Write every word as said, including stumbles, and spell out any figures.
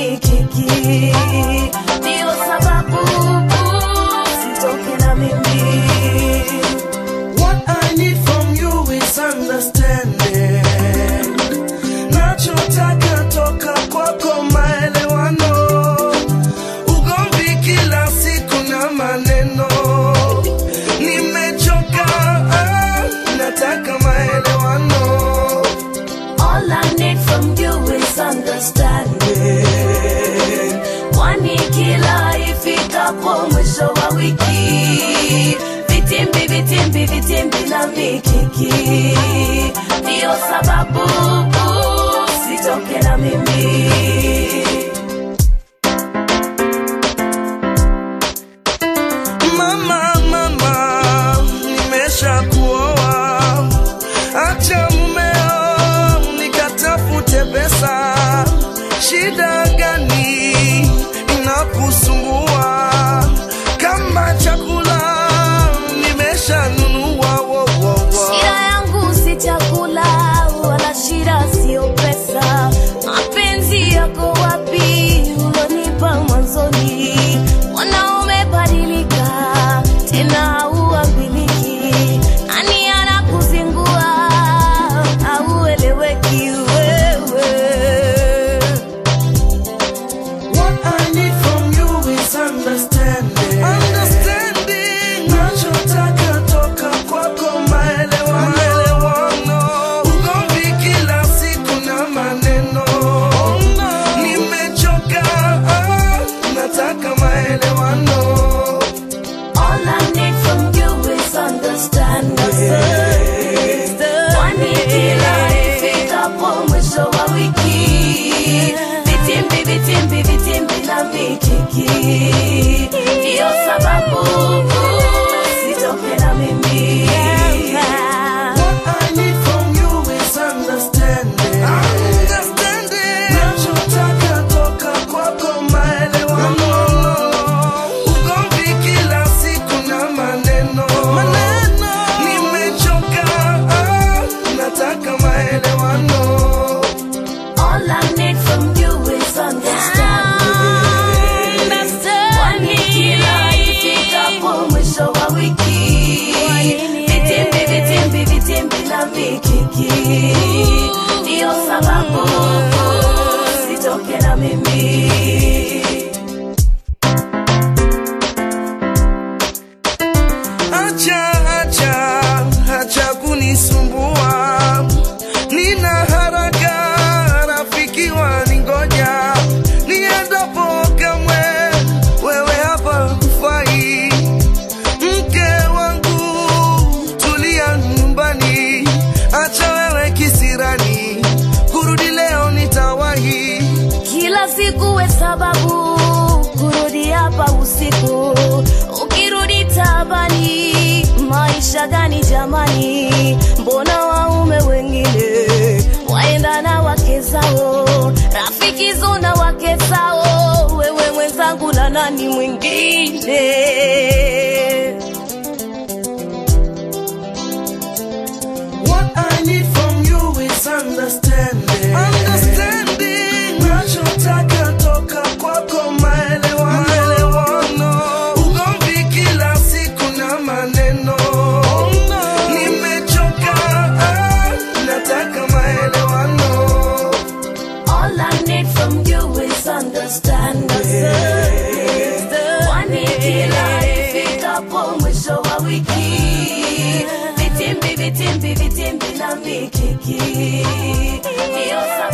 mikiki. Ndio sababu sitoke na mimi. What I need from you is understanding. Nachotaka toka kwako maelewano. Ugomvi kila siku na maneno. Nimechoka, ah, nataka maelewano. All I need from you is understanding. Kwani kila ifikapo mwisho wa wiki, vitimbi vitimbi vitimbi na mikiki. Ndio sababu sitoke na mimi. Mama, mama, nimesha kuoa. Acha mumeo nikatafute pesa. Shida gani inakusumbua? Kama chakula nimesha nunua. Wo, wo, wo. Shida yangu si chakula, wala shida sio pesa. Mapenzi yako wapi ulonipa mwanzoni? Wanaume badilika, tena hauambiliki. Nani anakuzingua, haueleweki wewe. What I need from you is understanding. Understanding. Nachotaka toka kwako maelewano. Maelewano. Ugomvi kila siku na maneno. Nimechoka, ah, nataka maelewano. All I need from you is understanding. Kwani kila ifikapo mwisho wa wiki, vitimbi vitimbi vitimbi na mikiki. Ndio sababu sitoke na mimi. What I need from you is understanding. Understanding. Nachotaka toka kwako maelewano. Ugomvi kila siku na maneno. Maneno. Nimechoka, ah, nataka maelewano. All I need from you is understanding. Kwani kila ifikapo mwisho wa wiki, vitimbi vitimbi vitimbi na mikiki. Ndio sababu sitoke na mimi. Acha, acha, acha kunisumbua. Nina haraka, rafiki waningoja. Niendapo kamwe, wewe hapa hufai. Mke wangu, tulia nyumbani. Acha wewe kisirani, kurudi leo nitawahi. Kila siku we sababu kurudi hapa usiku. Ukirudi tabani, maisha gani jamani? Mbona waume wengine waenda na wake zao, rafiki zona wake zao, wewe mwenzangu na nani mwingine? What I need from you is understanding. Understanding. Nachotaka toka kwako maelewano. Maelewano. Ugomvi kila siku na maneno. Nimechoka, ah, nataka maelewano. All I need from you is understanding. Kwani kila ifikapo mwisho wa wiki, vitimbi vitimbi vitimbi na mikiki. Ndio sababu